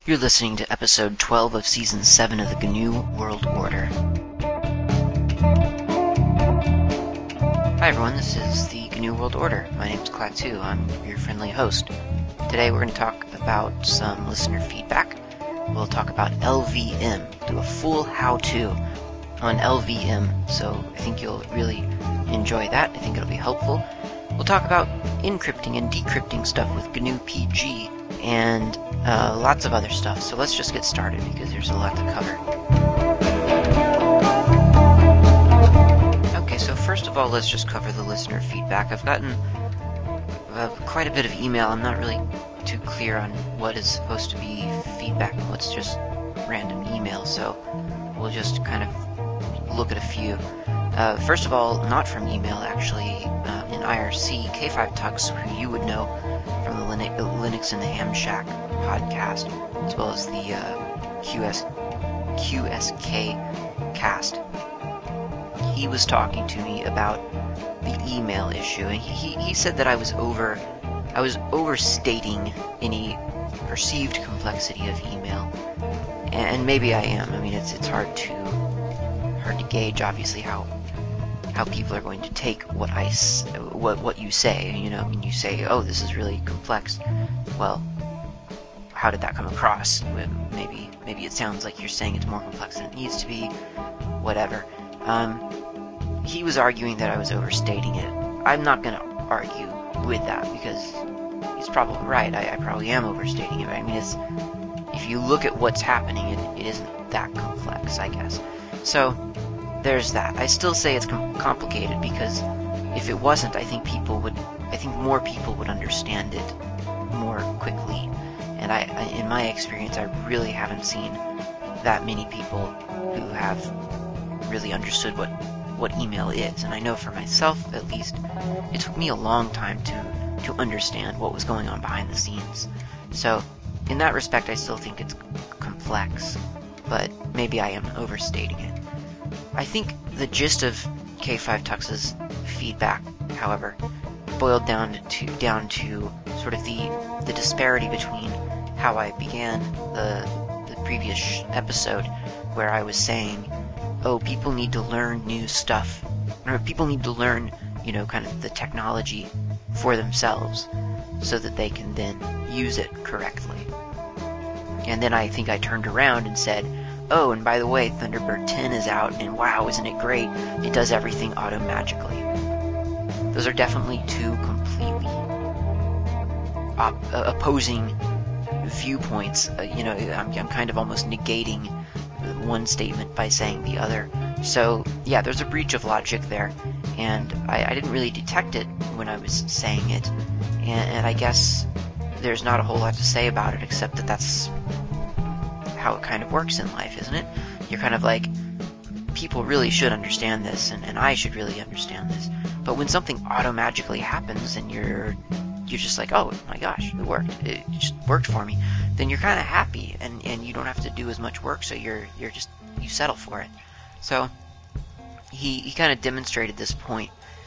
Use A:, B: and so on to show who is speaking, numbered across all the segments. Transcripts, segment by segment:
A: You're listening to episode 12 of season 7 of the GNU World Order. Hi everyone, this is the GNU World Order. My name's Klaatu. I'm your friendly host. Today we're going to talk about some listener feedback. We'll talk about LVM, do a full how-to on LVM, so I think you'll really enjoy that. I think it'll be helpful. We'll talk about encrypting and decrypting stuff with GNU PG and lots of other stuff. So let's just get started because there's a lot to cover. Okay, so first of all, let's just cover the listener feedback. I've gotten quite a bit of email. I'm not really too clear on what is supposed to be feedback and what's just random email, so we'll just kind of look at a few. First of all, not from email, actually, in IRC, K5Tux, who you would know from the Linux in the Ham Shack podcast, as well as the QSK cast. He was talking to me about the email issue, and he said that I was overstating any perceived complexity of email, and maybe I am. I mean, it's hard to gauge, obviously, how people are going to take what you say. You know, when you say, "Oh, this is really complex," well, how did that come across? Maybe it sounds like you're saying it's more complex than it needs to be. Whatever. He was arguing that I was overstating it. I'm not going to argue with that because he's probably right. I probably am overstating it. I mean, if you look at what's happening, it isn't that complex, I guess. So there's that. I still say it's complicated because if it wasn't, I think more people would understand it more quickly. And in my experience, I really haven't seen that many people who have really understood what email is. And I know for myself, at least, it took me a long time to understand what was going on behind the scenes. So in that respect, I still think it's complex, but maybe I am overstating it. I think the gist of K5Tux's feedback, however, boiled down to sort of the disparity between how I began the previous episode, where I was saying, oh, people need to learn new stuff, or people need to learn, kind of the technology for themselves so that they can then use it correctly. And then I think I turned around and said, oh, and by the way, Thunderbird 10 is out, and wow, isn't it great? It does everything auto-magically. Those are definitely two completely opposing viewpoints. I'm kind of almost negating one statement by saying the other. So, yeah, there's a breach of logic there, and I didn't really detect it when I was saying it, and I guess there's not a whole lot to say about it except that that's how it kind of works in life, isn't it? You're kind of like, people really should understand this, and I should really understand this. But when something auto-magically happens and you're just like, oh my gosh, it worked. It just worked for me. Then you're kind of happy, and you don't have to do as much work, so you settle for it. So he kind of demonstrated this point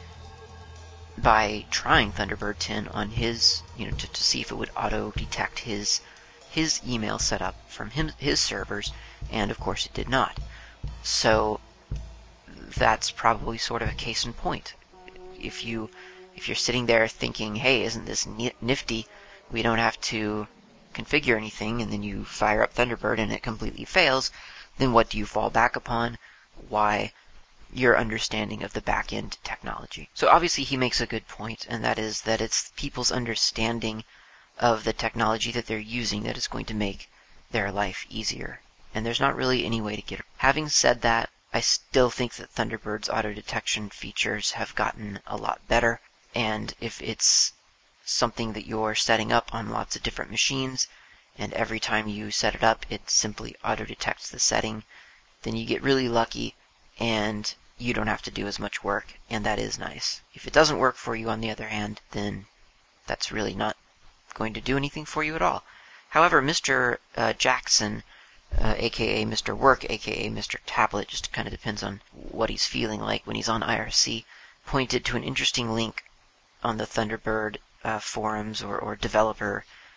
A: by trying Thunderbird 10 on his, to see if it would auto-detect his email setup from his servers, and of course it did not. So that's probably sort of a case in point. If you're sitting there thinking, hey, isn't this nifty? We don't have to configure anything, and then you fire up Thunderbird and it completely fails, then what do you fall back upon? Why? Your understanding of the back-end technology. So obviously he makes a good point, and that is that it's people's understanding of the technology that they're using that is going to make their life easier. And there's not really any way to get it. Having said that, I still think that Thunderbird's auto-detection features have gotten a lot better, and if it's something that you're setting up on lots of different machines, and every time you set it up, it simply auto-detects the setting, then you get really lucky, and you don't have to do as much work, and that is nice. If it doesn't work for you, on the other hand, then that's really not going to do anything for you at all. However, Mr. Jackson, aka Mr. Work, aka Mr. Tablet, just kind of depends on what he's feeling like when he's on IRC, pointed to an interesting link on the Thunderbird forums or developer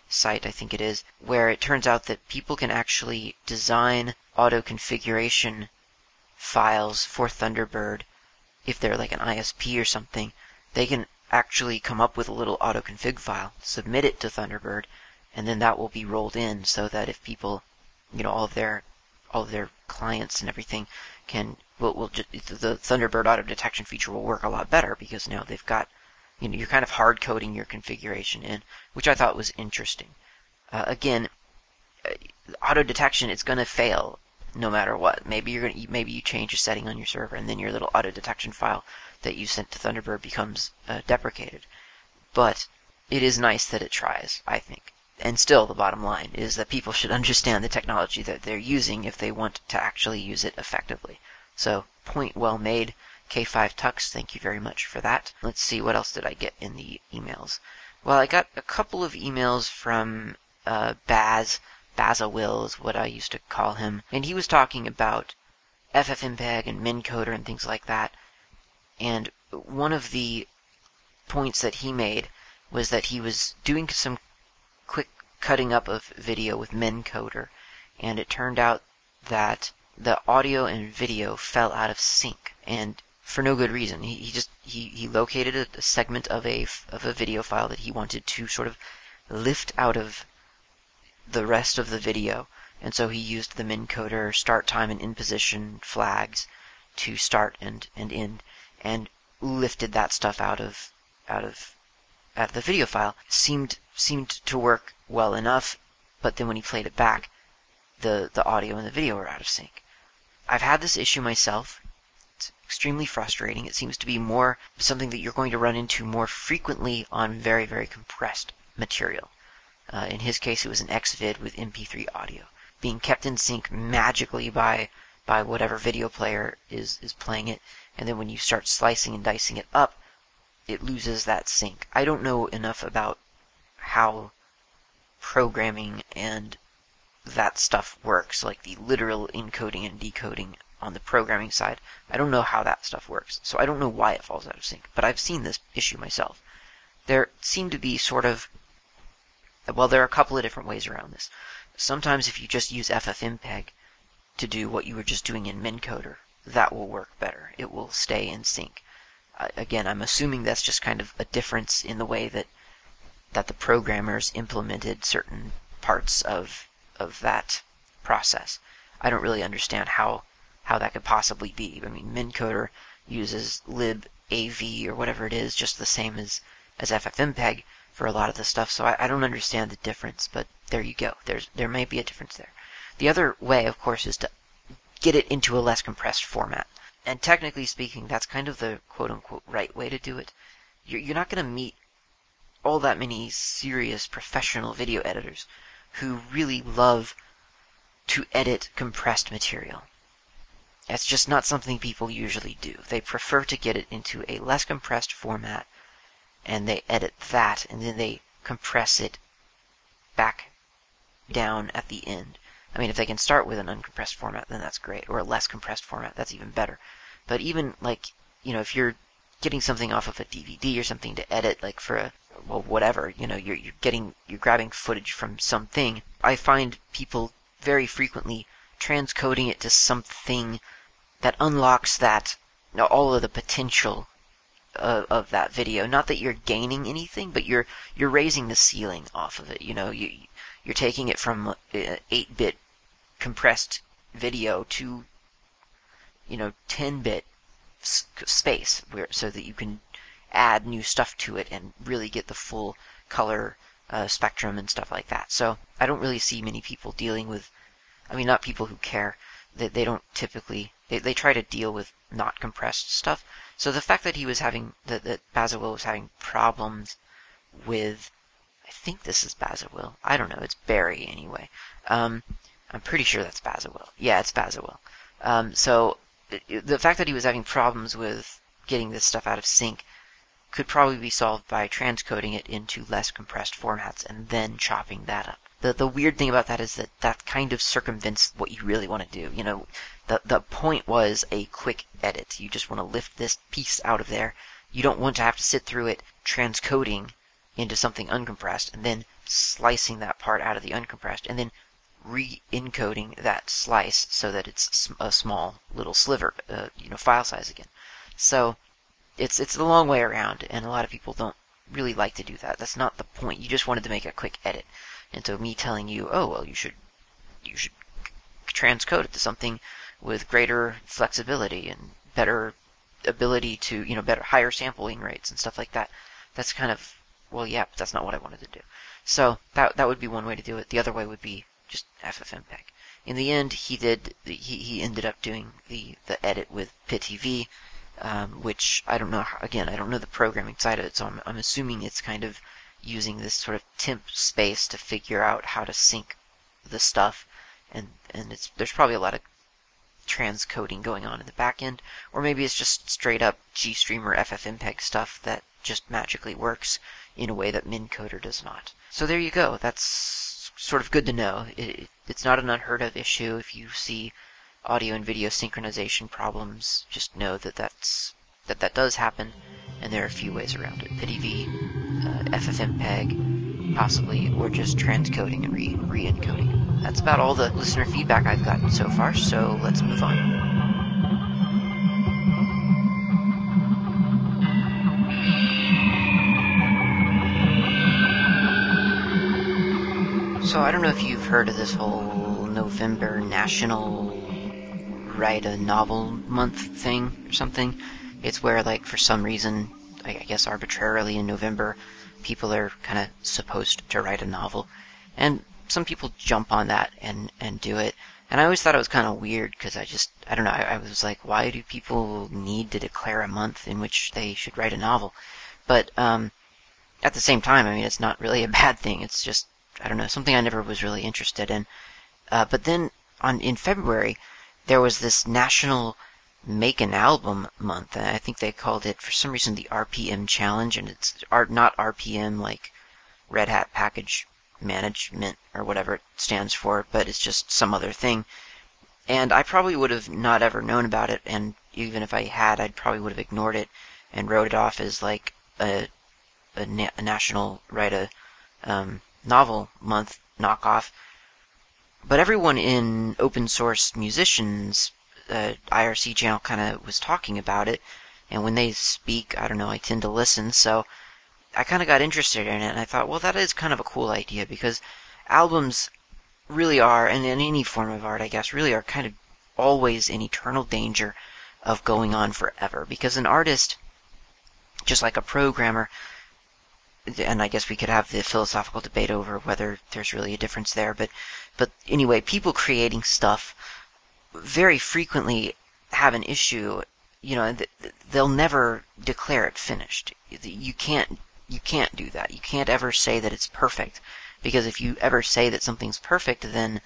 A: site, I think it is, where it turns out that people can actually design auto configuration files for Thunderbird. If they're like an ISP or something, they can actually come up with a little auto config file, submit it to Thunderbird, and then that will be rolled in so that if people, all of their clients and everything will just, the Thunderbird auto detection feature will work a lot better because now they've got, you're kind of hard coding your configuration in, which I thought was interesting. Again, auto detection, it's going to fail no matter what. Maybe you change a setting on your server and then your little auto detection file that you sent to Thunderbird becomes deprecated. But it is nice that it tries, I think. And still, the bottom line is that people should understand the technology that they're using if they want to actually use it effectively. So, point well made. K5Tux, thank you very much for that. Let's see, what else did I get in the emails? Well, I got a couple of emails from Bazawill is what I used to call him, and he was talking about FFmpeg and Mincoder and things like that. And one of the points that he made was that he was doing some quick cutting up of video with Mincoder, and it turned out that the audio and video fell out of sync, and for no good reason. He located a segment of a video file that he wanted to sort of lift out of the rest of the video, and so he used the Mincoder start time and in position flags to start and end, and lifted that stuff out of the video file. Seemed to work well enough, but then when he played it back, the audio and the video were out of sync. I've had this issue myself. It's extremely frustrating. It seems to be more something that you're going to run into more frequently on very, very compressed material. In his case, it was an XVID with MP3 audio being kept in sync magically by whatever video player is playing it, and then when you start slicing and dicing it up, it loses that sync. I don't know enough about how programming and that stuff works, like the literal encoding and decoding on the programming side. I don't know how that stuff works, so I don't know why it falls out of sync, but I've seen this issue myself. There seem to be there are a couple of different ways around this. Sometimes if you just use FFmpeg to do what you were just doing in Mincoder, that will work better. It will stay in sync. Again, I'm assuming that's just kind of a difference in the way that the programmers implemented certain parts of that process. I don't really understand how that could possibly be. I mean, Mincoder uses libav or whatever it is, just the same as FFmpeg for a lot of the stuff, so I don't understand the difference, but there you go. There may be a difference there. The other way, of course, is to get it into a less compressed format. And technically speaking, that's kind of the quote-unquote right way to do it. You're not going to meet all that many serious professional video editors who really love to edit compressed material. That's just not something people usually do. They prefer to get it into a less compressed format, and they edit that, and then they compress it back down at the end. I mean, if they can start with an uncompressed format, then that's great, or a less compressed format, that's even better. But even, if you're getting something off of a DVD or something to edit, like for whatever, you're grabbing footage from something, I find people very frequently transcoding it to something that unlocks all of the potential of that video. Not that you're gaining anything, but you're raising the ceiling off of it. You're taking it from 8-bit compressed video to 10-bit space, so that you can add new stuff to it and really get the full color spectrum and stuff like that. So I don't really see many people dealing with, not people who care. They don't typically, they try to deal with not compressed stuff. So the fact that that Bazawill was having problems with, I think this is Bazawill. I don't know. It's Barry anyway. I'm pretty sure that's Bazawill. Yeah, it's Bazawill. So the fact that he was having problems with getting this stuff out of sync could probably be solved by transcoding it into less compressed formats and then chopping that up. The weird thing about that is that kind of circumvents what you really want to do. The point was a quick edit. You just want to lift this piece out of there. You don't want to have to sit through it transcoding into something uncompressed and then slicing that part out of the uncompressed, and then re-encoding that slice so that it's a small little sliver, file size again. So it's the long way around, and a lot of people don't really like to do that. That's not the point. You just wanted to make a quick edit. And so me telling you, oh well, you should transcode it to something with greater flexibility and better ability to, better higher sampling rates and stuff like that. That's kind of, well, yeah, but that's not what I wanted to do. So that would be one way to do it. The other way would be just FFmpeg. In the end, he ended up doing the edit with PiTV, which I don't know. Again, I don't know the programming side of it, so I'm assuming it's kind of using this sort of temp space to figure out how to sync the stuff, and there's probably a lot of transcoding going on in the back end, or maybe it's just straight up GStream or FFmpeg stuff that just magically works in a way that MinCoder does not. So there you go. That's sort of good to know. It's not an unheard of issue. If you see audio and video synchronization problems, just know that that does happen, and there are a few ways around it. PiTV, FFmpeg, possibly, or just transcoding and re-encoding. That's about all the listener feedback I've gotten so far, so let's move on. So I don't know if you've heard of this whole November National Write a Novel Month thing or something. It's where, like, for some reason, I guess arbitrarily in November, people are kind of supposed to write a novel. And some people jump on that and do it. And I always thought it was kind of weird because I don't know, I was like, why do people need to declare a month in which they should write a novel? But at the same time, I mean, it's not really a bad thing. It's just, I don't know, something I never was really interested in. But then in February, there was this National Make an Album Month, and I think they called it, for some reason, the RPM Challenge, and it's not RPM like Red Hat Package Management or whatever it stands for, but it's just some other thing. And I probably would have not ever known about it, and even if I had, I probably would have ignored it and wrote it off as like a National Write a Novel Month knockoff. But everyone in Open Source Musicians IRC channel kind of was talking about it, and when they speak, I don't know, I tend to listen, so I kind of got interested in it, and I thought, well, that is kind of a cool idea, because albums really are, and in any form of art, I guess, really are kind of always in eternal danger of going on forever, because an artist, just like a programmer, and I guess we could have the philosophical debate over whether there's really a difference there, but anyway, people creating stuff very frequently have an issue, they'll never declare it finished. You can't do that. You can't ever say that it's perfect, because if you ever say that something's perfect, then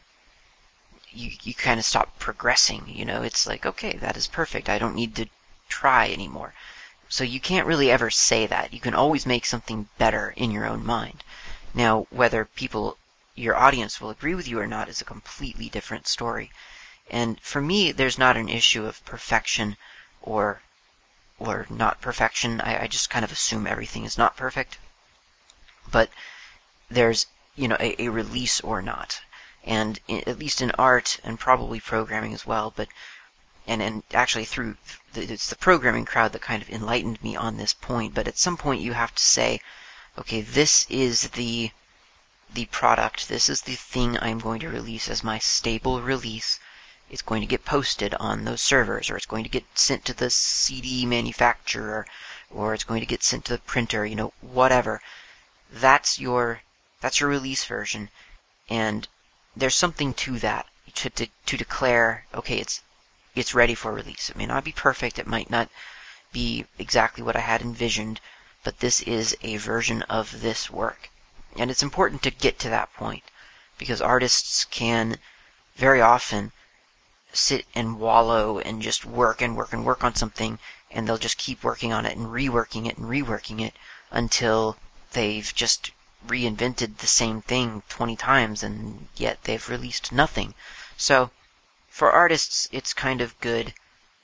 A: you kind of stop progressing. It's like, okay, that is perfect. I don't need to try anymore. So you can't really ever say that. You can always make something better in your own mind. Now, whether your audience will agree with you or not is a completely different story. And for me, there's not an issue of perfection or not perfection. I just kind of assume everything is not perfect. But there's, a release or not. And at least in art and probably programming as well, but and actually it's the programming crowd that kind of enlightened me on this point, but at some point you have to say, okay, this is the product, this is the thing I'm going to release as my stable release. It's going to get posted on those servers, or it's going to get sent to the CD manufacturer, or it's going to get sent to the printer, whatever. That's your release version, and there's something to that, to declare, okay, it's ready for release. It may not be perfect, it might not be exactly what I had envisioned, but this is a version of this work. And it's important to get to that point, because artists can very often sit and wallow and just work and work and work on something, and they'll just keep working on it and reworking it until they've just reinvented the same thing 20 times, and yet they've released nothing. So for artists, it's kind of good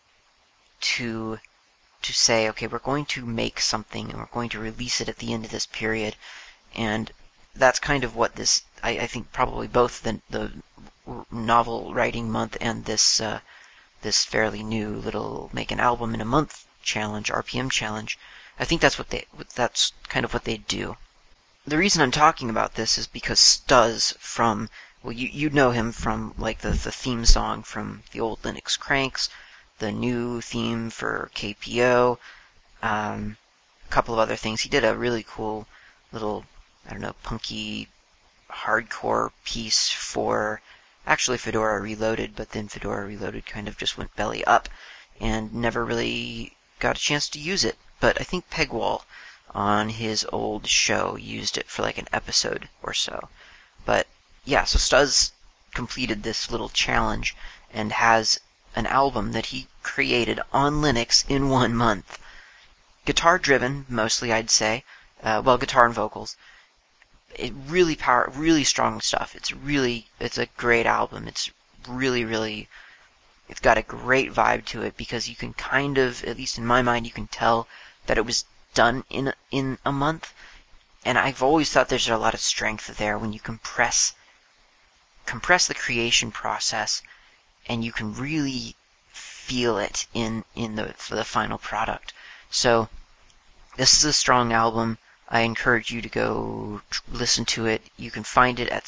A: to say, okay, we're going to make something and we're going to release it at the end of this period, and that's kind of what this, I think probably both the novel writing month and this fairly new little make an album in a month challenge, RPM challenge, I think that's kind of what they do. The reason I'm talking about this is because Stuz from, well, you know him from like the theme song from the old Linux Cranks, the new theme for KPO, a couple of other things. He did a really cool little, I don't know, punky hardcore piece for actually Fedora Reloaded, but then Fedora Reloaded kind of just went belly up and never really got a chance to use it. But I think Pegwall on his old show used it for like an episode or so. But yeah, so Stuz completed this little challenge and has an album that he created on Linux in 1 month. Guitar driven, mostly, I'd say. Well, guitar and vocals. It really strong stuff. It's a great album. It's really, it's got a great vibe to it because you can kind of, at least in my mind, you can tell that it was done in a month. And I've always thought there's a lot of strength there when you compress the creation process, and you can really feel it in the final product. So this is a strong album. I encourage you to go listen to it. You can find it at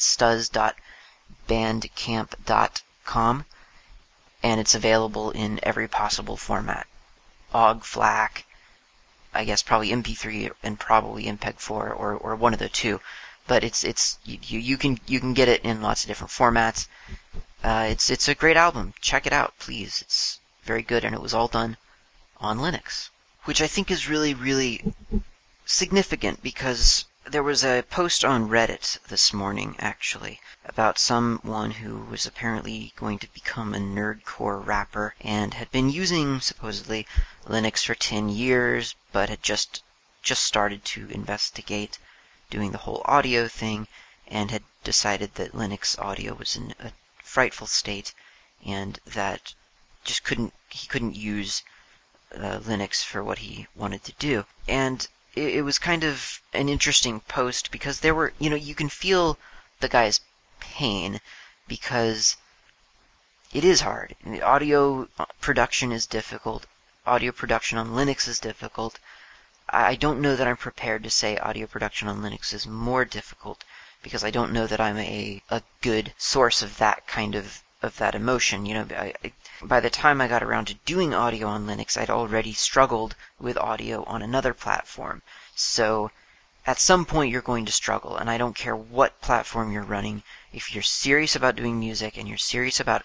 A: stuz.bandcamp.com, and it's available in every possible format. OGG, FLAC, I guess probably MP3 and probably MPEG-4 or one of the two. But you can get it in lots of different formats. It's a great album. Check it out, please. It's very good, and it was all done on Linux, which I think is really significant because there was a post on Reddit this morning, actually, about someone who was apparently going to become a nerdcore rapper and had been using, supposedly, Linux for 10 years, but had just started to investigate doing the whole audio thing and had decided that Linux audio was in a frightful state and that he couldn't use Linux for what he wanted to do. And it was kind of an interesting post because there were, you can feel the guy's pain because it is hard. Audio production is difficult. Audio production on Linux is difficult. I don't know that I'm prepared to say audio production on Linux is more difficult because I don't know that I'm a good source of that kind of that emotion. By the time I got around to doing audio on Linux, I'd already struggled with audio on another platform. So at some point you're going to struggle, and I don't care what platform you're running. If you're serious about doing music and you're serious about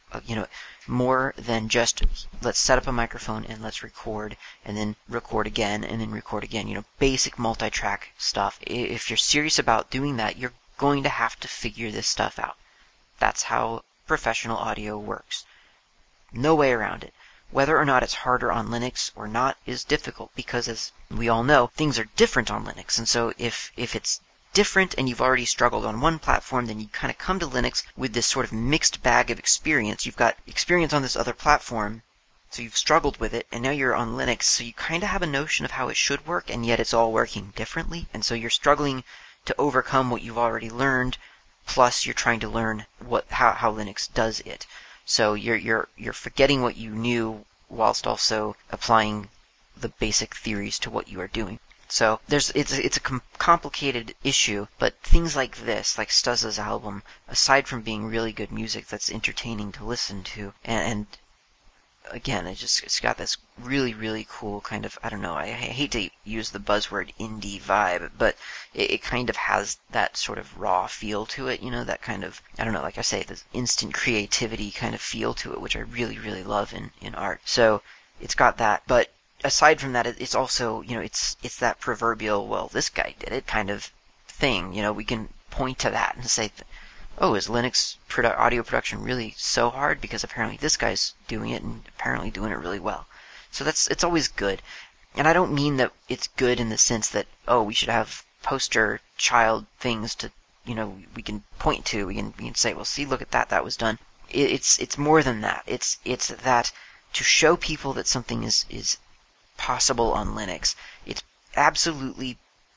A: more than just let's set up a microphone and let's record and then record again and then record again, basic multi-track stuff. If you're serious about doing that, you're going to have to figure this stuff out. That's how professional audio works. No way around it. Whether or not it's harder on Linux or not is difficult because, as we all know, things are different on Linux. And so if it's different and you've already struggled on one platform, then you kind of come to Linux with this sort of mixed bag of experience. You've got experience on this other platform, so you've struggled with it, and now you're on Linux, so you kind of have a notion of how it should work, and yet it's all working differently. And so you're struggling to overcome what you've already learned, plus you're trying to learn how Linux does it. So you're forgetting what you knew whilst also applying the basic theories to what you are doing. So it's a complicated issue, but things like this, like Stuz's album, aside from being really good music that's entertaining to listen to, and again, it's got this really cool kind of, I don't know, I hate to use the buzzword indie vibe, but it kind of has that sort of raw feel to it, that kind of, I don't know, like I say, this instant creativity kind of feel to it, which I really love in art. So it's got that, but aside from that, it's also, it's that proverbial, well, this guy did it kind of thing. We can point to that and say, oh, is Linux audio production really so hard? Because apparently this guy's doing it and apparently doing it really well. So it's always good. And I don't mean that it's good in the sense that, oh, we should have poster child things to, we can point to. We can say, well, see, look at that was done. It's more than that. It's that to show people that something is possible on Linux. It's absolutely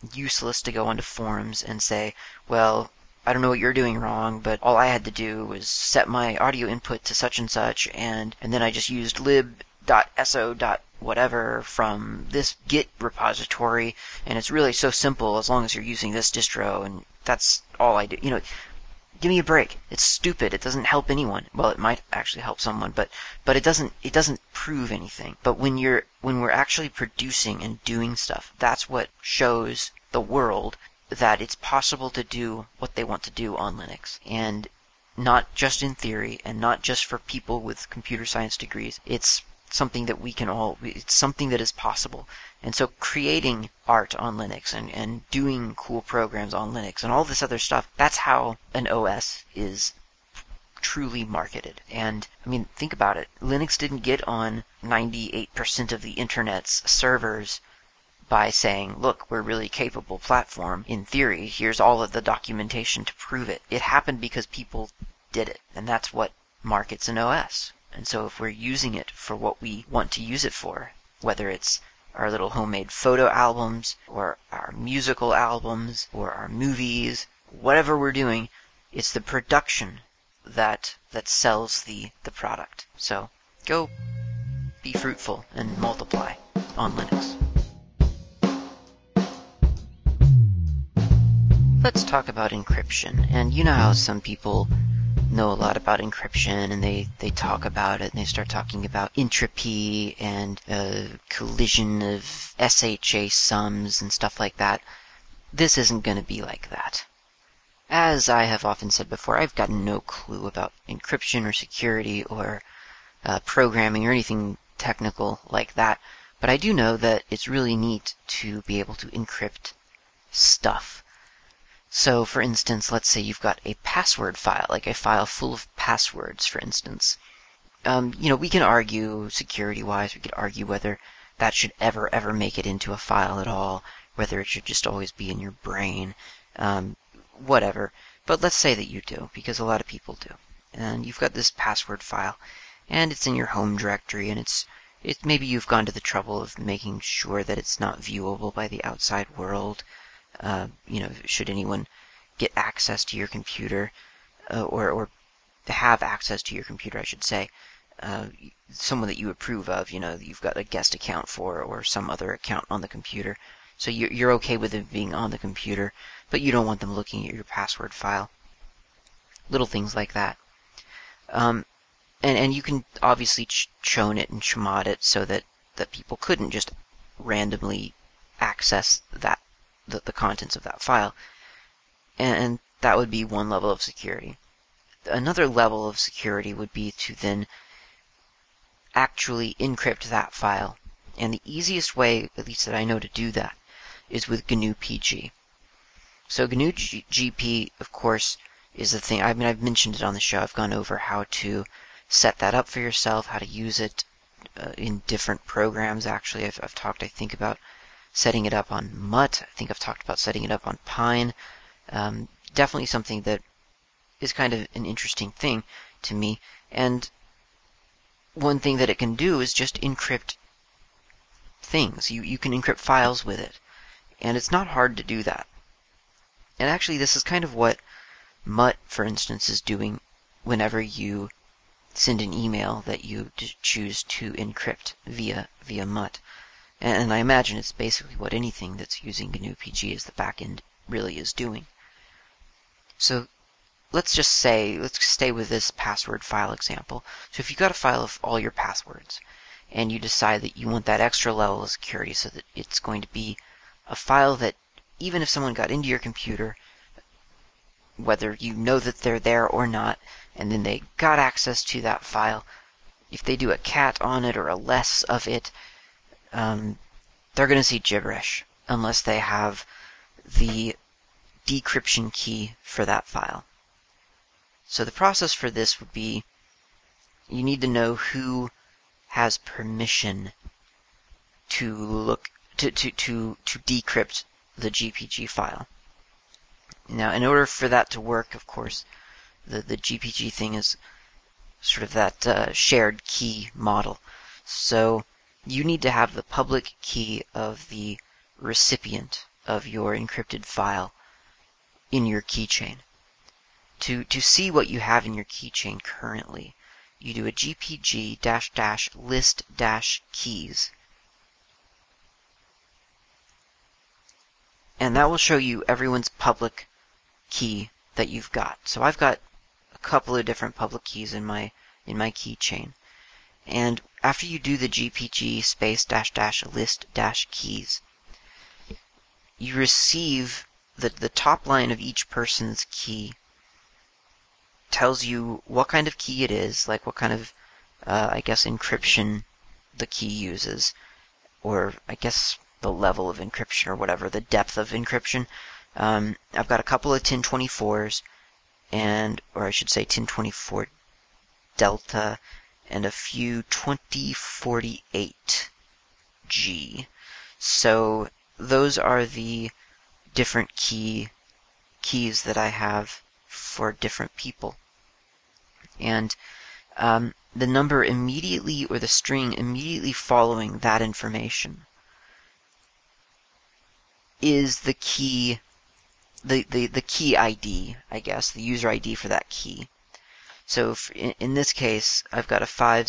A: useless to go onto forums and say, well, I don't know what you're doing wrong, but all I had to do was set my audio input to such and such, and then I just used lib.so. whatever from this Git repository, and it's really so simple as long as you're using this distro, and that's all I do. Give me a break. It's stupid. It doesn't help anyone. Well, it might actually help someone, but it doesn't prove anything. But when we're actually producing and doing stuff, that's what shows the world that it's possible to do what they want to do on Linux. And not just in theory, and not just for people with computer science degrees. It's something that it's something that is possible. And so creating art on Linux and doing cool programs on Linux and all this other stuff, that's how an OS is truly marketed. And I mean, think about it. Linux didn't get on 98% of the internet's servers by saying, look, we're a really capable platform. In theory, here's all of the documentation to prove it. It happened because people did it. And that's what markets an OS. And so if we're using it for what we want to use it for, whether it's our little homemade photo albums or our musical albums or our movies, whatever we're doing, it's the production that sells the product. So go be fruitful and multiply on Linux. Let's talk about encryption. And you know how some people know a lot about encryption, and they talk about it, and they start talking about entropy and collision of SHA sums and stuff like that. This isn't going to be like that. As I have often said before, I've got no clue about encryption or security or programming or anything technical like that, but I do know that it's really neat to be able to encrypt stuff. So, for instance, let's say you've got a password file, like a file full of passwords, for instance. We can argue security-wise, we could argue whether that should ever make it into a file at all, whether it should just always be in your brain, whatever. But let's say that you do, because a lot of people do. And you've got this password file, and it's in your home directory, and maybe you've gone to the trouble of making sure that it's not viewable by the outside world. Should anyone get access to your computer, or have access to your computer, I should say, someone that you approve of, you've got a guest account for, or some other account on the computer. So you're okay with it being on the computer, but you don't want them looking at your password file. Little things like that. And you can obviously chown it and chmod it so that people couldn't just randomly access the contents of that file. And that would be one level of security. Another level of security would be to then actually encrypt that file. And the easiest way, at least that I know to do that, is with GNU-PG. So GNU-GP, of course, is the thing. I mean, I've mentioned it on the show. I've gone over how to set that up for yourself, how to use it in different programs, actually. I've talked, I think, about setting it up on Mutt. I think I've talked about setting it up on Pine. Definitely something that is kind of an interesting thing to me. And one thing that it can do is just encrypt things. You can encrypt files with it. And it's not hard to do that. And actually, this is kind of what Mutt, for instance, is doing whenever you send an email that you choose to encrypt via Mutt. And I imagine it's basically what anything that's using GNU-PG as the backend really is doing. So let's stay with this password file example. So if you've got a file of all your passwords, and you decide that you want that extra level of security so that it's going to be a file that even if someone got into your computer, whether you know that they're there or not, and then they got access to that file, if they do a cat on it or a less of it, they're going to see gibberish unless they have the decryption key for that file. So the process for this would be, you need to know who has permission to decrypt the GPG file. Now, in order for that to work, of course, the GPG thing is sort of that shared key model. So you need to have the public key of the recipient of your encrypted file in your keychain. To see what you have in your keychain currently, you do a gpg-list-keys. And that will show you everyone's public key that you've got. So I've got a couple of different public keys in my keychain. And after you do the gpg space --list -keys, you receive the top line of each person's key tells you what kind of key it is, like what kind of, I guess, encryption the key uses, or I guess the level of encryption or whatever, the depth of encryption. I've got a couple of 1024s, or I should say 1024 Delta, and a few 2048G. So those are the different keys that I have for different people. And the number immediately, or the string immediately following that information, is the key, the key ID, I guess, the user ID for that key. So in this case, I've got a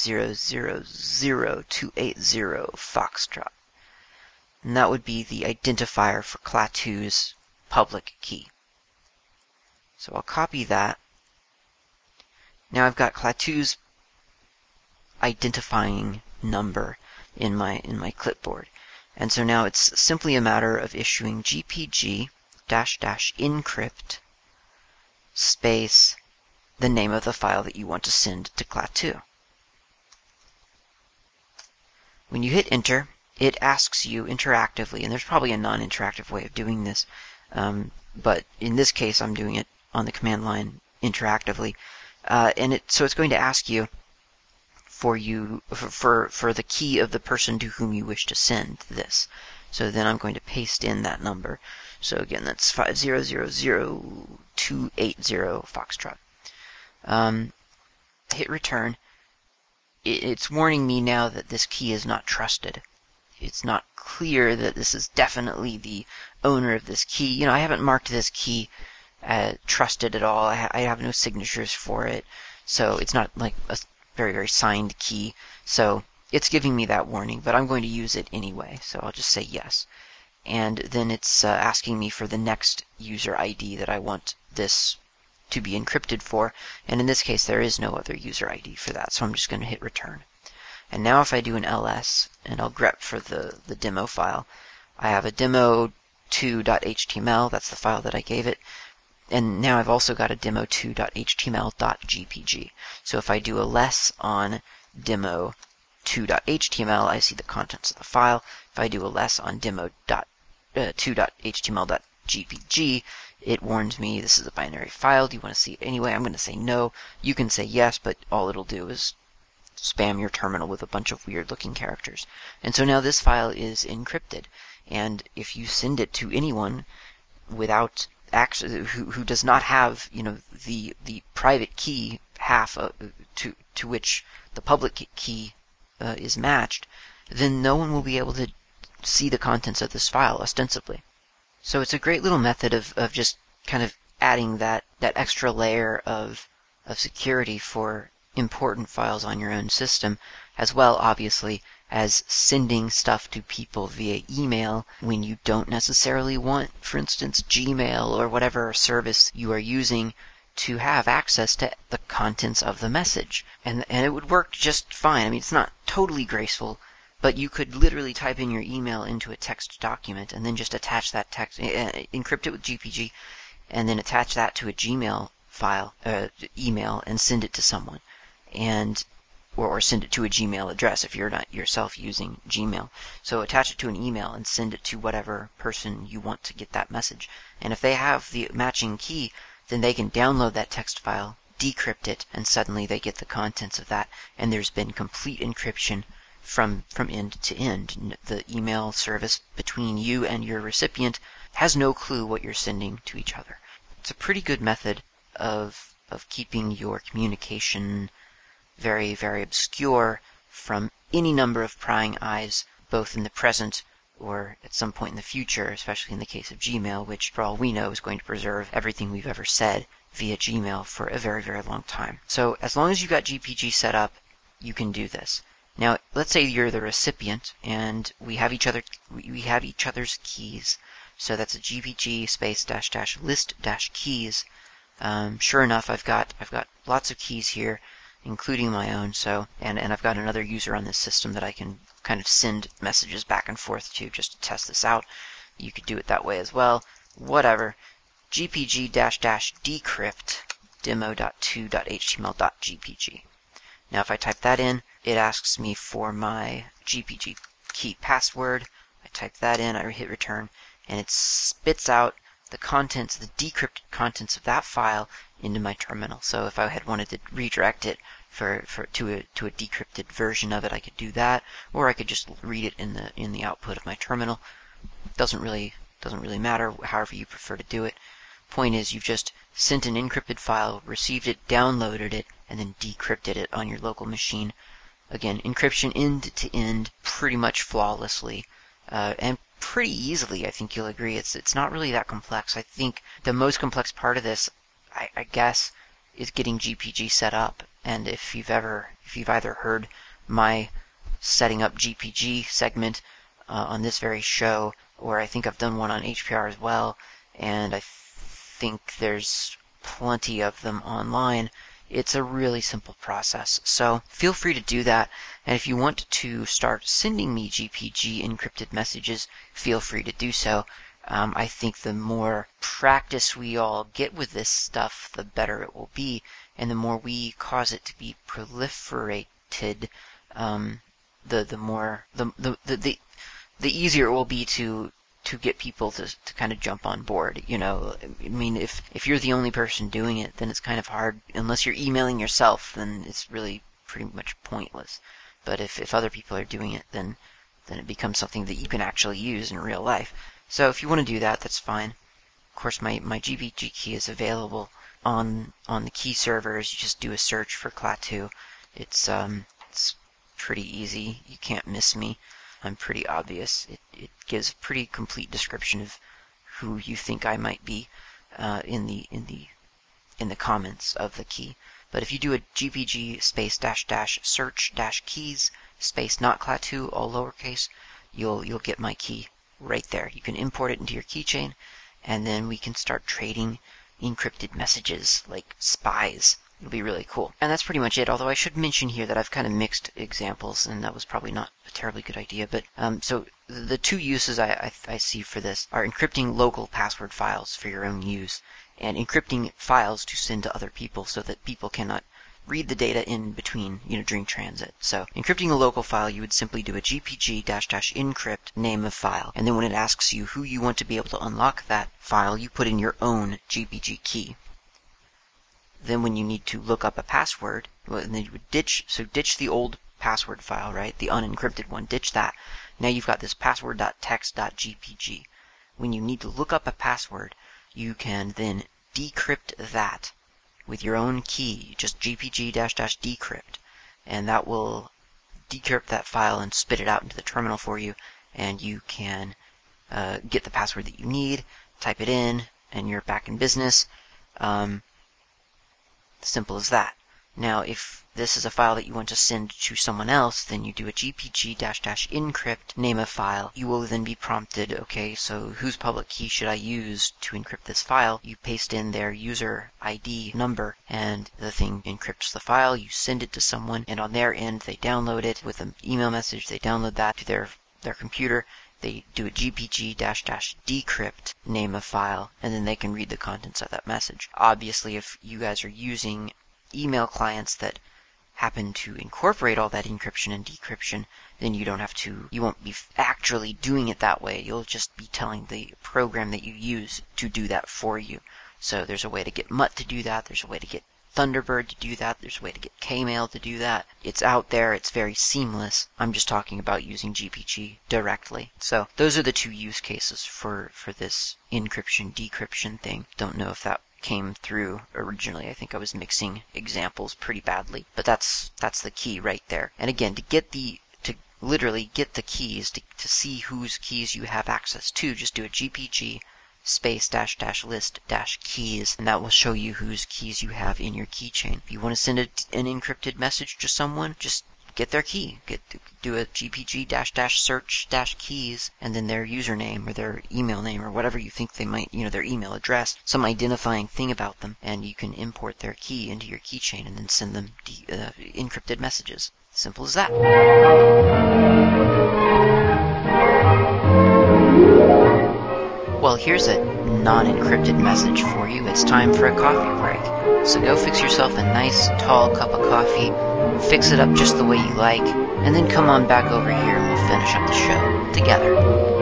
A: 5000280 Foxtrot. And that would be the identifier for Klaatu's public key. So I'll copy that. Now I've got Klaatu's identifying number in my clipboard. And so now it's simply a matter of issuing gpg-encrypt space the name of the file that you want to send to Klaatu. When you hit enter, it asks you interactively, and there's probably a non-interactive way of doing this, but in this case I'm doing it on the command line interactively, so it's going to ask you for the key of the person to whom you wish to send this. So then I'm going to paste in that number. So again, that's 5000280 Foxtrot. Hit return. It's warning me now that this key is not trusted. It's not clear that this is definitely the owner of this key. I haven't marked this key trusted at all. I have no signatures for it, so it's not like a very, very signed key. So it's giving me that warning, but I'm going to use it anyway, so I'll just say yes. And then it's asking me for the next user ID that I want this to be encrypted for, and in this case there is no other user ID for that, so I'm just going to hit return. And now if I do an ls, and I'll grep for the demo file, I have a demo2.html, that's the file that I gave it, and now I've also got a demo2.html.gpg. So if I do a less on demo2.html, I see the contents of the file. If I do a less on demo2.html.gpg, it warns me this is a binary file. Do you want to see it anyway? I'm going to say no. You can say yes, but all it'll do is spam your terminal with a bunch of weird looking characters. And so now this file is encrypted. And if you send it to anyone without who does not have the private key half to which the public key is matched, then no one will be able to see the contents of this file ostensibly. So it's a great little method of just kind of adding that extra layer of security for important files on your own system, as well, obviously, as sending stuff to people via email when you don't necessarily want, for instance, Gmail or whatever service you are using to have access to the contents of the message. And it would work just fine. I mean, it's not totally graceful, but you could literally type in your email into a text document and then just attach that text, encrypt it with GPG, and then attach that to a Gmail file, email, and send it to someone. Or send it to a Gmail address if you're not yourself using Gmail. So attach it to an email and send it to whatever person you want to get that message. And if they have the matching key, then they can download that text file, decrypt it, and suddenly they get the contents of that, and there's been complete encryption from end to end. The email service between you and your recipient has no clue what you're sending to each other. It's a pretty good method of keeping your communication very, very obscure from any number of prying eyes, both in the present or at some point in the future, especially in the case of Gmail, which for all we know is going to preserve everything we've ever said via Gmail for a very, very long time. So as long as you've got GPG set up, you can do this. Now, let's say you're the recipient and we have each other's keys. So that's a GPG space dash dash list dash keys. Sure enough, I've got lots of keys here, including my own. So and I've got another user on this system that I can kind of send messages back and forth to just to test this out. You could do it that way as well. Whatever. GPG dash dash decrypt demo.2.html.gpg. Now if I type that in, it asks me for my GPG key password. I type that in, I hit return, and it spits out the contents, the decrypted contents of that file into my terminal. So if I had wanted to redirect it to a decrypted version of it, I could do that, or I could just read it in the output of my terminal. Doesn't really matter, however you prefer to do it. Point is, you've just sent an encrypted file, received it, downloaded it, and then decrypted it on your local machine. Again, encryption end to end, pretty much flawlessly, and pretty easily. I think you'll agree. It's not really that complex. I think the most complex part of this, I guess, is getting GPG set up. And if you've either heard my setting up GPG segment on this very show, or I think I've done one on HPR as well, and I think there's plenty of them online. It's a really simple process. So feel free to do that. And if you want to start sending me GPG encrypted messages, feel free to do so. I think the more practice we all get with this stuff, the better it will be. And the more we cause it to be proliferated, the easier it will be to get people to kind of jump on board. You know, I mean, if you're the only person doing it, then it's kind of hard. Unless you're emailing yourself, then it's really pretty much pointless. But if other people are doing it, then it becomes something that you can actually use in real life. So if you want to do that, that's fine. Of course, my GPG key is available on the key servers. You just do a search for Klaatu. It's pretty easy. You can't miss me. I'm pretty obvious. It gives a pretty complete description of who you think I might be in the comments of the key. But if you do a GPG space dash dash search dash keys space not Klaatu, all lowercase, you'll get my key right there. You can import it into your keychain, and then we can start trading encrypted messages like spies. It'll be really cool. And that's pretty much it, although I should mention here that I've kind of mixed examples, and that was probably not a terribly good idea. But so the two uses I see for this are encrypting local password files for your own use, and encrypting files to send to other people so that people cannot read the data in between, during transit. So encrypting a local file, you would simply do a gpg-encrypt name of file, and then when it asks you who you want to be able to unlock that file, you put in your own GPG key. Then when you need to look up a password, then you would ditch the old password file, right? The unencrypted one, ditch that. Now you've got this password.text.gpg. When you need to look up a password, you can then decrypt that with your own key, just gpg-decrypt, and that will decrypt that file and spit it out into the terminal for you, and you can get the password that you need, type it in, and you're back in business. Simple as that. Now, if this is a file that you want to send to someone else, then you do a gpg-encrypt name of file. You will then be prompted, okay, so whose public key should I use to encrypt this file? You paste in their user ID number, and the thing encrypts the file. You send it to someone, and on their end, they download it with an email message. They download that to their computer. They do a gpg-decrypt name of file, and then they can read the contents of that message. Obviously, if you guys are using email clients that happen to incorporate all that encryption and decryption, then you won't be actually doing it that way. You'll just be telling the program that you use to do that for you. So there's a way to get Mutt to do that. There's a way to get Thunderbird to do that. There's a way to get Kmail to do that. It's out there. It's very seamless. I'm just talking about using GPG directly. So those are the two use cases for this encryption decryption thing. Don't know if that came through originally. I think I was mixing examples pretty badly, but that's the key right there. And again, literally get the keys to see whose keys you have access to, just do a gpg space dash dash list dash keys, and that will show you whose keys you have in your keychain. If you want to send an encrypted message to someone, just get their key. Do a gpg dash dash search dash keys, and then their username or their email name or whatever you think they might, their email address, some identifying thing about them, and you can import their key into your keychain and then send them encrypted messages. Simple as that. Well, here's a non-encrypted message for you. It's time for a coffee break. So go fix yourself a nice, tall cup of coffee, fix it up just the way you like, and then come on back over here and we'll finish up the show together.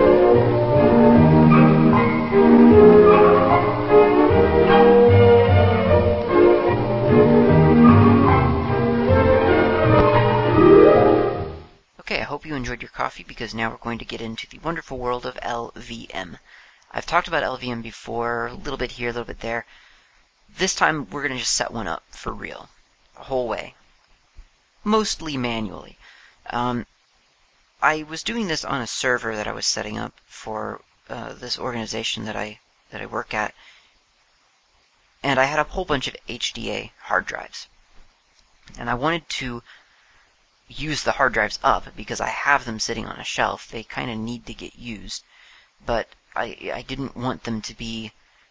A: Okay, I hope you enjoyed your coffee, because now we're going to get into the wonderful world of LVM. I've talked about LVM before, a little bit here, a little bit there. This time we're going to just set one up for real, the whole way, mostly manually. I was doing this on a server that I was setting up for this organization that I work at, and I had a whole bunch of HDA hard drives, and I wanted to use the hard drives up because I have them sitting on a shelf. They kind of need to get used, but I didn't want them to be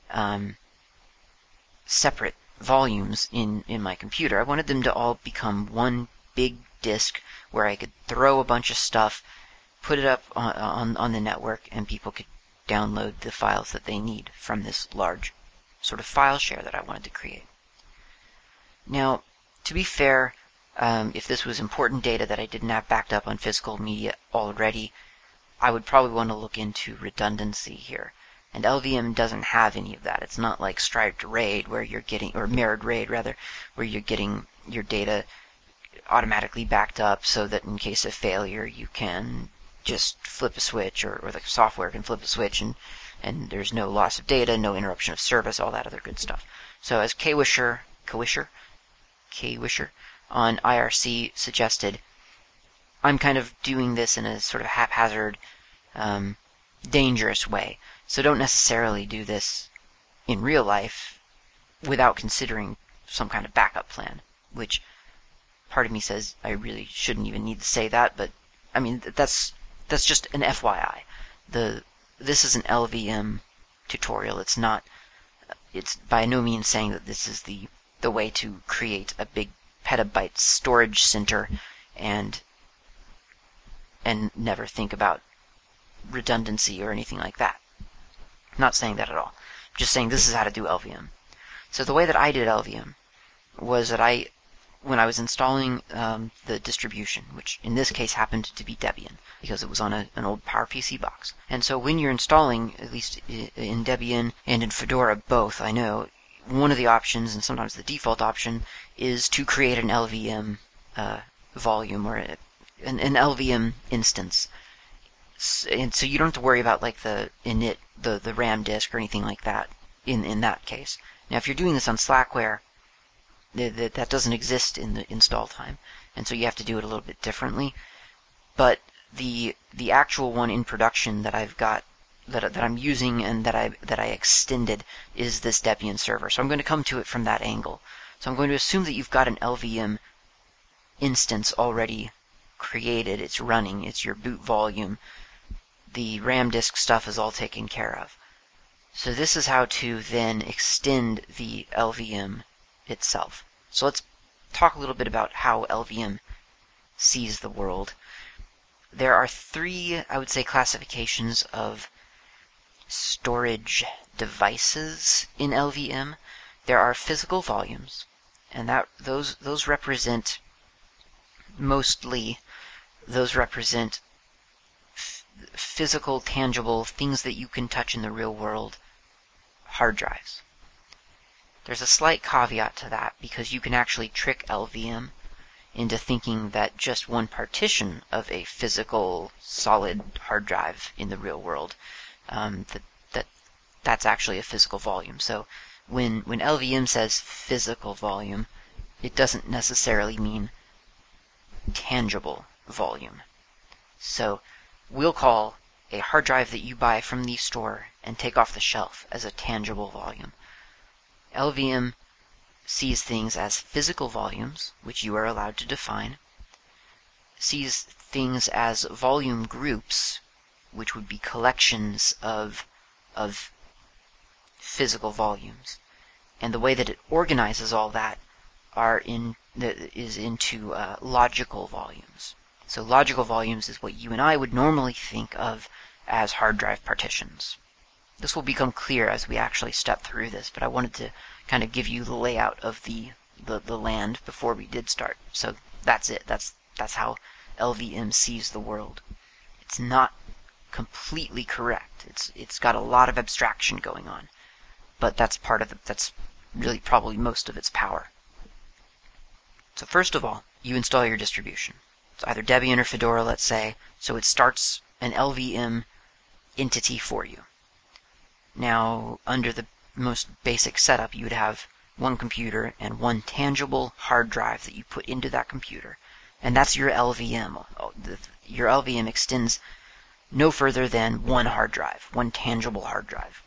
A: separate volumes in my computer. I wanted them to all become one big disk where I could throw a bunch of stuff, put it up on the network, and people could download the files that they need from this large sort of file share that I wanted to create. Now, to be fair, if this was important data that I didn't have backed up on physical media already, I would probably want to look into redundancy here. And LVM doesn't have any of that. It's not like striped RAID where you're getting, or mirrored RAID rather, where you're getting your data automatically backed up so that in case of failure you can just flip a switch, or the software can flip a switch and there's no loss of data, no interruption of service, all that other good stuff. So as Kwisher on IRC suggested, I'm kind of doing this in a sort of haphazard, dangerous way. So don't necessarily do this in real life without considering some kind of backup plan, which part of me says I really shouldn't even need to say that, but I mean, that's just an FYI. This is an LVM tutorial. It's by no means saying that this is the way to create a big petabyte storage center and never think about redundancy or anything like that. I'm not saying that at all. I'm just saying this is how to do LVM. So the way that I did LVM was that when I was installing the distribution, which in this case happened to be Debian, because it was on an old PowerPC box. And so when you're installing, at least in Debian and in Fedora both, I know, one of the options, and sometimes the default option, is to create an LVM volume, or an LVM instance. And so you don't have to worry about like the init, the RAM disk or anything like that in that case. Now if you're doing this on Slackware, that doesn't exist in the install time, and so you have to do it a little bit differently. But the actual one in production that I've got, that I'm using and that I extended, is this Debian server. So I'm going to come to it from that angle. So I'm going to assume that you've got an LVM instance already created. It's running. It's your boot volume. The RAM disk stuff is all taken care of. So this is how to then extend the LVM itself. So let's talk a little bit about how LVM sees the world. There are three, I would say, classifications of storage devices in LVM. There are physical volumes, and those represent physical, tangible things that you can touch in the real world, hard drives. There's a slight caveat to that, because you can actually trick LVM into thinking that just one partition of a physical, solid hard drive in the real world, that's actually a physical volume. So when LVM says physical volume, it doesn't necessarily mean tangible volume. So we'll call a hard drive that you buy from the store and take off the shelf as a tangible volume. LVM sees things as physical volumes, which you are allowed to define, sees things as volume groups, which would be collections of physical volumes. And the way that it organizes all that is into logical volumes. So logical volumes is what you and I would normally think of as hard drive partitions. This will become clear as we actually step through this, but I wanted to kind of give you the layout of the land before we did start. So that's it. That's how LVM sees the world. It's not completely correct. It's got a lot of abstraction going on, but that's really probably most of its power. So first of all, you install your distribution. It's either Debian or Fedora, let's say, so it starts an LVM entity for you. Now, under the most basic setup, you would have one computer and one tangible hard drive that you put into that computer, and that's your LVM. Your LVM extends no further than one hard drive, one tangible hard drive.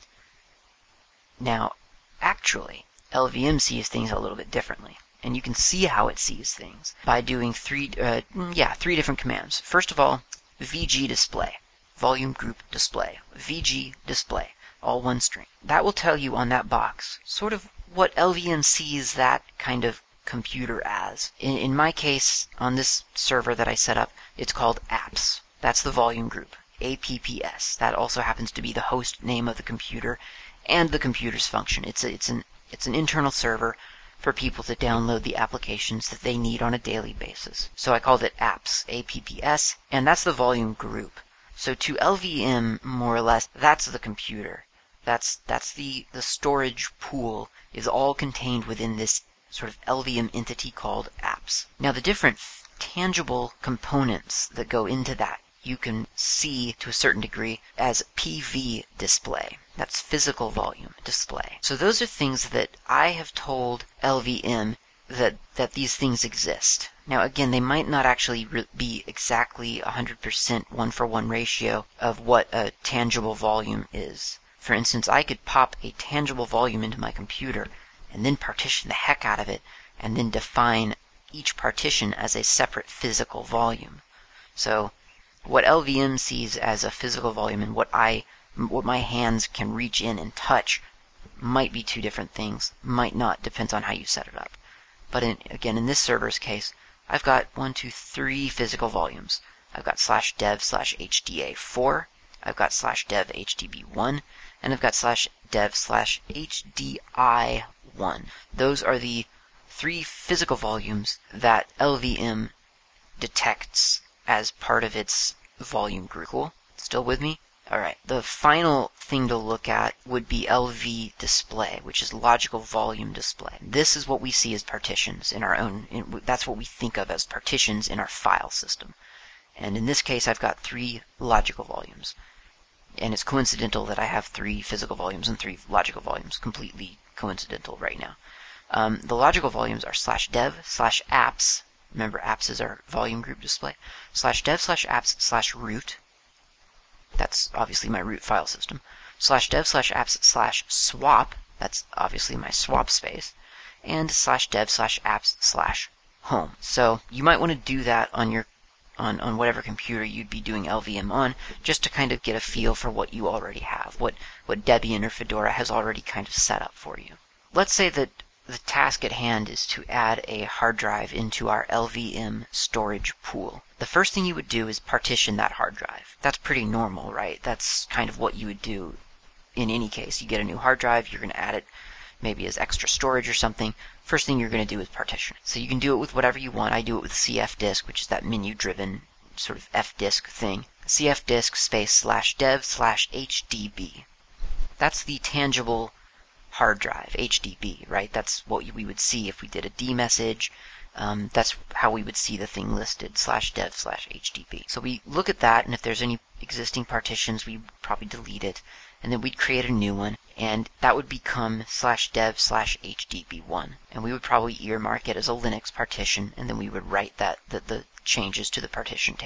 A: Now, actually, LVM sees things a little bit differently, and you can see how it sees things by doing three different commands. First of all, VG display, volume group display, VG display, all one string. That will tell you on that box sort of what LVM sees that kind of computer as. In my case, on this server that I set up, it's called apps. That's the volume group, APPS. That also happens to be the host name of the computer and the computer's function. It's an internal server for people to download the applications that they need on a daily basis. So I called it apps, APPS, and that's the volume group. So to LVM, more or less, that's the computer. That's the storage pool is all contained within this sort of LVM entity called apps. Now the different tangible components that go into that you can see to a certain degree as PV display. That's physical volume display. So those are things that I have told LVM that these things exist. Now again, they might not actually be exactly 100% one-for-one ratio of what a tangible volume is. For instance, I could pop a tangible volume into my computer and then partition the heck out of it and then define each partition as a separate physical volume. So what LVM sees as a physical volume and what my hands can reach in and touch might be two different things, might not, depends on how you set it up. But again, in this server's case, I've got 3 physical volumes. I've got /dev/HDA4, I've got /dev HDB1, and I've got /dev/HDI1. Those are the 3 physical volumes that LVM detects as part of its volume group. Cool? Still with me? Alright, the final thing to look at would be LV display, which is logical volume display. This is what we see as partitions in our own, that's what we think of as partitions in our file system. And in this case, I've got 3 logical volumes. And it's coincidental that I have 3 physical volumes and 3 logical volumes. Completely coincidental right now. The logical volumes are /dev/apps. Remember, apps is our volume group display. /dev/apps/root. That's obviously my root file system. /dev/apps/swap. That's obviously my swap space. And /dev/apps/home. So you might want to do that on whatever computer you'd be doing LVM on, just to kind of get a feel for what you already have, what Debian or Fedora has already kind of set up for you. Let's say that the task at hand is to add a hard drive into our LVM storage pool. The first thing you would do is partition that hard drive. That's pretty normal, right? That's kind of what you would do in any case. You get a new hard drive, you're going to add it maybe as extra storage or something. First thing you're going to do is partition it. So you can do it with whatever you want. I do it with CFDisk, which is that menu-driven sort of fdisk thing. CFDisk space /dev/HDB. That's the tangible hard drive, HDB, right? That's what we would see if we did a D message. That's how we would see the thing listed, /dev/HDB. So we look at that, and if there's any existing partitions, we would probably delete it, and then we'd create a new one, and that would become /dev/HDB1. And we would probably earmark it as a Linux partition, and then we would write the changes to the partition table.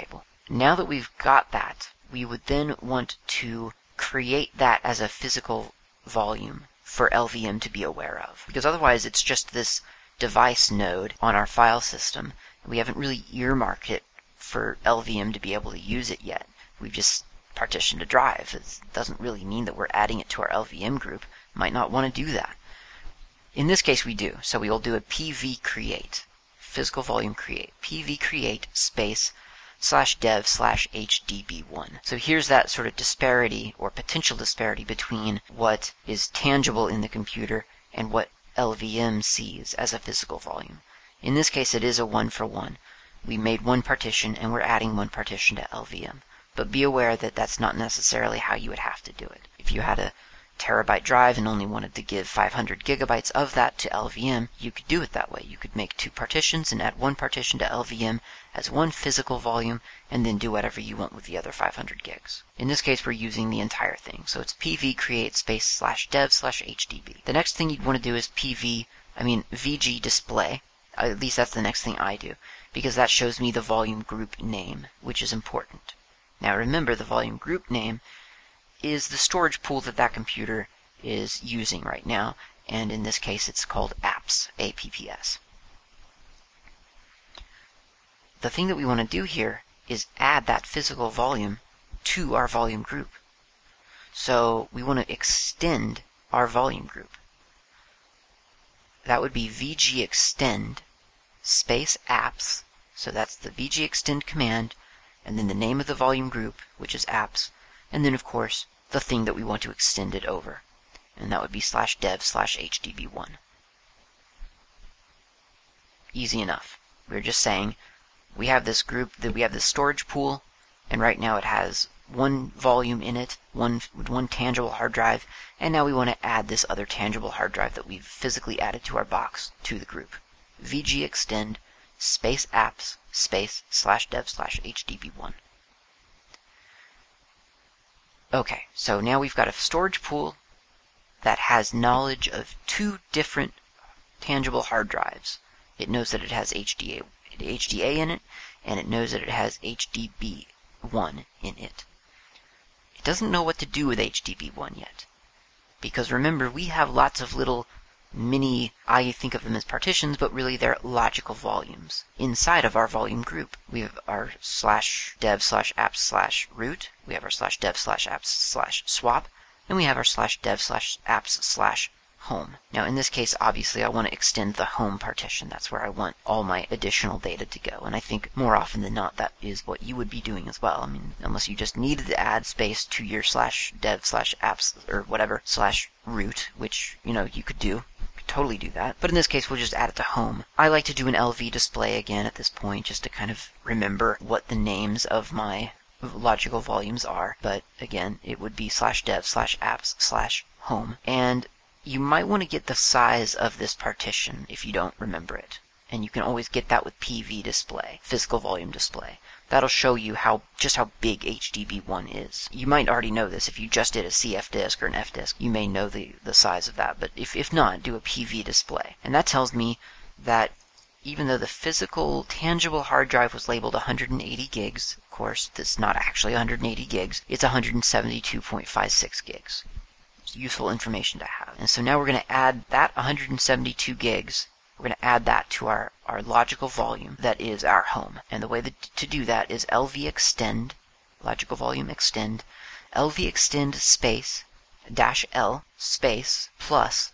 A: now that we've got that, we would then want to create that as a physical volume for LVM to be aware of. Because otherwise it's just this device node on our file system. We haven't really earmarked it for LVM to be able to use it yet. We've just partitioned a drive. It doesn't really mean that we're adding it to our LVM group. Might not want to do that. In this case we do. So we will do a pv create, physical volume create, pv create space /dev/hdb1. So here's that sort of disparity or potential disparity between what is tangible in the computer and what LVM sees as a physical volume. In this case, it is a 1-for-1. We made one partition and we're adding one partition to LVM. But be aware that that's not necessarily how you would have to do it. If you had a terabyte drive and only wanted to give 500 gigabytes of that to LVM, you could do it that way. You could make two partitions and add one partition to LVM as one physical volume and then do whatever you want with the other 500 gigs. In this case, we're using the entire thing. So it's pv create space /dev/hdb. The next thing you'd want to do is vg display. At least that's the next thing I do, because that shows me the volume group name, which is important. Now remember, the volume group name is the storage pool that computer is using right now, and in this case it's called apps, APPS. The thing that we want to do here is add that physical volume to our volume group. So we want to extend our volume group. That would be vg extend space apps, so that's the vg extend command, and then the name of the volume group, which is apps, and then of course the thing that we want to extend it over, and that would be /dev/hdb1. Easy enough. We're just saying we have this group, that we have this storage pool, and right now it has one volume in it, one tangible hard drive, and now we want to add this other tangible hard drive that we've physically added to our box to the group. vg extend space apps space /dev/hdb1. Okay, so now we've got a storage pool that has knowledge of two different tangible hard drives. It knows that it has HDA in it, and it knows that it has HDB1 in it. It doesn't know what to do with HDB1 yet, because remember, we have lots of little mini, I think of them as partitions, but really they're logical volumes inside of our volume group. We have our /dev/apps/root, we have our /dev/apps/swap, and we have our /dev/apps/home. Now in this case, obviously I want to extend the home partition. That's where I want all my additional data to go, and I think more often than not that is what you would be doing as well. I mean, unless you just needed to add space to your /dev/apps or whatever /root, which, you could do. Totally do that. But in this case, we'll just add it to home. I like to do an LV display again at this point, just to kind of remember what the names of my logical volumes are. But again, it would be /dev/apps/home. And you might want to get the size of this partition if you don't remember it. And you can always get that with PV display, physical volume display. That'll show you just how big HDB1 is. You might already know this. If you just did a CF disk or an F disk, you may know the size of that. But if not, do a PV display. And that tells me that even though the physical, tangible hard drive was labeled 180 gigs, of course, that's not actually 180 gigs, it's 172.56 gigs. It's useful information to have. And so now we're going to add that 172 gigs. We're going to add that to our logical volume that is our home. And the way to do that is LV extend, logical volume extend, LV extend space -L space plus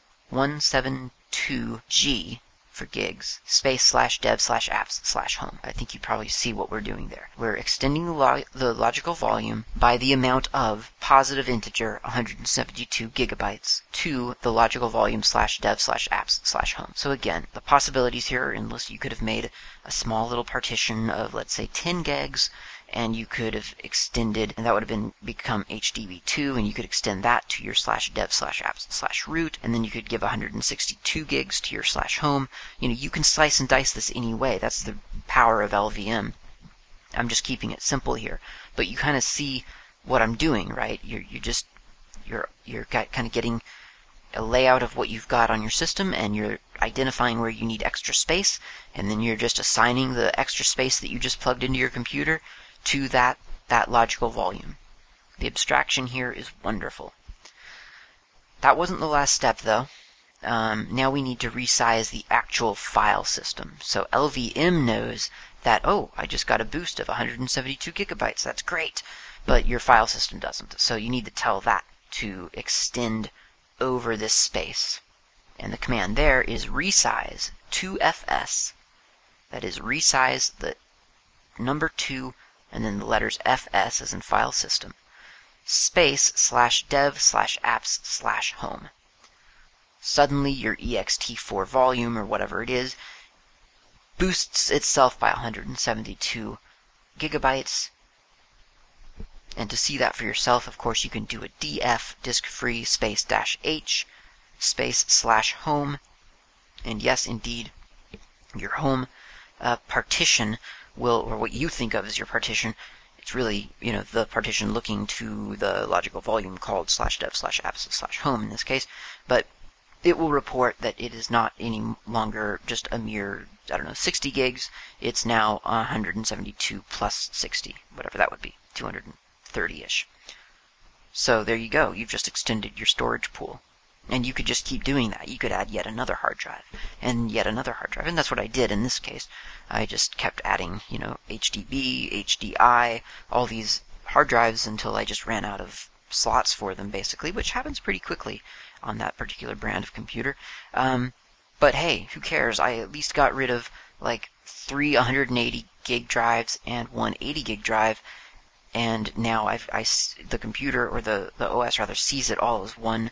A: 172G for gigs, space /dev/apps/home. I think you probably see what we're doing there. We're extending the logical volume by the amount of positive integer 172 gigabytes to the logical volume /dev/apps/home. So again, the possibilities here are endless. You could have made a small little partition of, let's say, 10 gigs, and you could have extended, and that would have become HDB2, and you could extend that to your /dev/apps/root, and then you could give 162 gigs to your /home. You can slice and dice this any way. That's the power of LVM. I'm just keeping it simple here, but you kind of see what I'm doing, right? You're kind of getting a layout of what you've got on your system, and you're identifying where you need extra space, and then you're just assigning the extra space that you just plugged into your computer to that logical volume. The abstraction here is wonderful. That wasn't the last step, though. Now we need to resize the actual file system. So LVM knows that, oh, I just got a boost of 172 gigabytes. That's great. But your file system doesn't. So you need to tell that to extend over this space. And the command there is resize 2fs. That is resize the number 2 and then the letters fs as in file system. Space /dev/apps/home. Suddenly your ext4 volume, or whatever it is, boosts itself by 172 gigabytes. And to see that for yourself, of course, you can do a df disk-free space -h space /home. And yes, indeed, your home partition will, or what you think of as your partition, it's really, the partition looking to the logical volume called /dev/apps/home in this case, but it will report that it is not any longer just a mere, 60 gigs. It's now 172 plus 60, whatever that would be, 230-ish. So there you go. You've just extended your storage pool. And you could just keep doing that. You could add yet another hard drive, and yet another hard drive. And that's what I did in this case. I just kept adding, HDB, HDI, all these hard drives until I just ran out of slots for them, basically, which happens pretty quickly on that particular brand of computer. But hey, who cares? I at least got rid of like 3 180 gig drives and 1 80 gig drive, and now the computer, or the OS rather, sees it all as one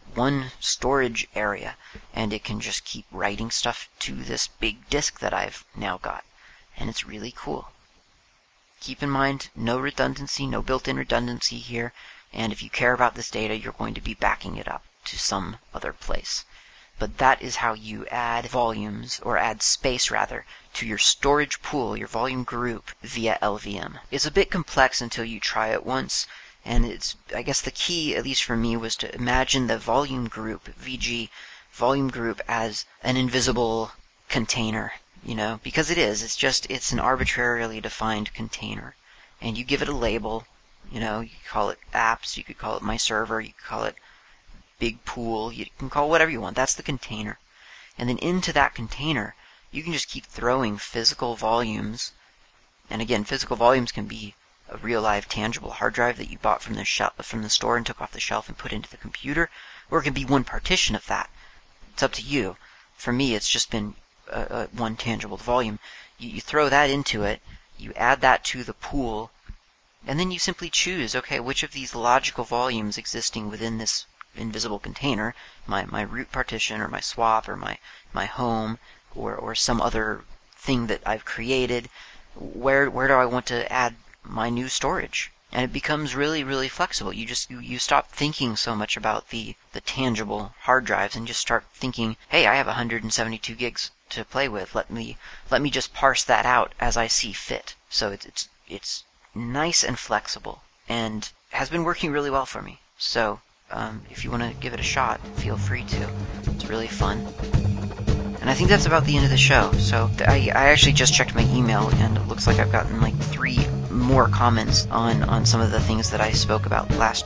A: storage area, and it can just keep writing stuff to this big disk that I've now got, and it's really cool. Keep in mind, no redundancy, no built-in redundancy here, and if you care about this data, you're going to be backing it up to some other place. But that is how you add volumes, or add space rather, to your storage pool, your volume group, via LVM. It's a bit complex until you try it once, and I guess the key, at least for me, was to imagine the volume group, VG, volume group, as an invisible container, because it is. It's an arbitrarily defined container. And you give it a label, you could call it apps, you could call it my server, you could call it big pool, you can call it whatever you want. That's the container. And then into that container, you can just keep throwing physical volumes. And again, physical volumes can be a real live tangible hard drive that you bought from the store and took off the shelf and put into the computer, or it can be one partition of that. It's up to you. For me, it's just been one tangible volume. You throw that into it, you add that to the pool, and then you simply choose, okay, which of these logical volumes existing within this invisible container, my root partition, or my swap, or my home, or some other thing that I've created, where do I want to add my new storage? And it becomes really, really flexible. You stop thinking so much about the tangible hard drives and just start thinking, hey, I have 172 gigs to play with. Let me just parse that out as I see fit. So it's nice and flexible, and has been working really well for me. So if you want to give it a shot, feel free to. It's really fun. And I think that's about the end of the show. So I actually just checked my email, and it looks like I've gotten like 3 more comments on some of the things that I spoke about last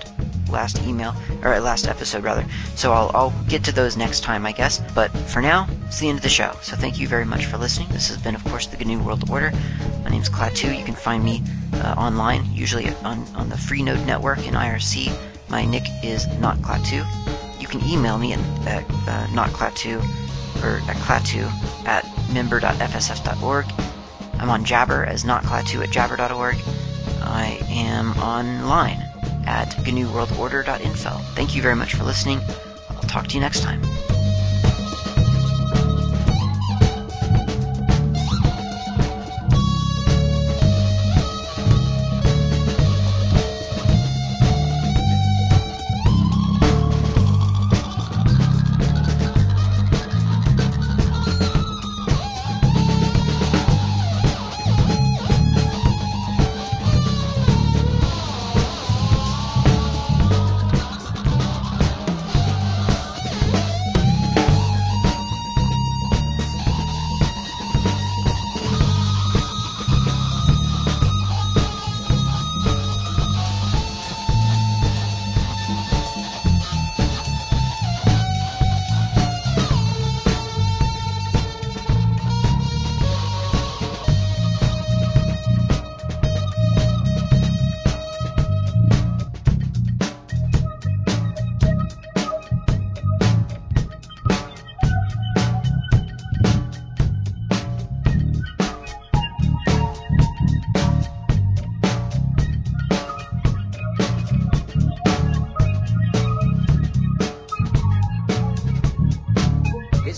A: episode rather. So I'll get to those next time, I guess. But for now, it's the end of the show. So thank you very much for listening. This has been, of course, the GNU World Order. My name's Klaatu. You can find me online, usually on the Freenode network in IRC. My nick is notklaatu. You can email me at notklaatu, or at klaatu@member.fsf.org. I'm on Jabber as notklaatu@jabber.org. I am online at gnuworldorder.info. Thank you very much for listening. I'll talk to you next time.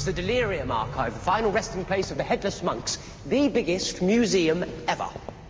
B: the Delirium Archive, the final resting place of the Headless Monks. The biggest museum ever.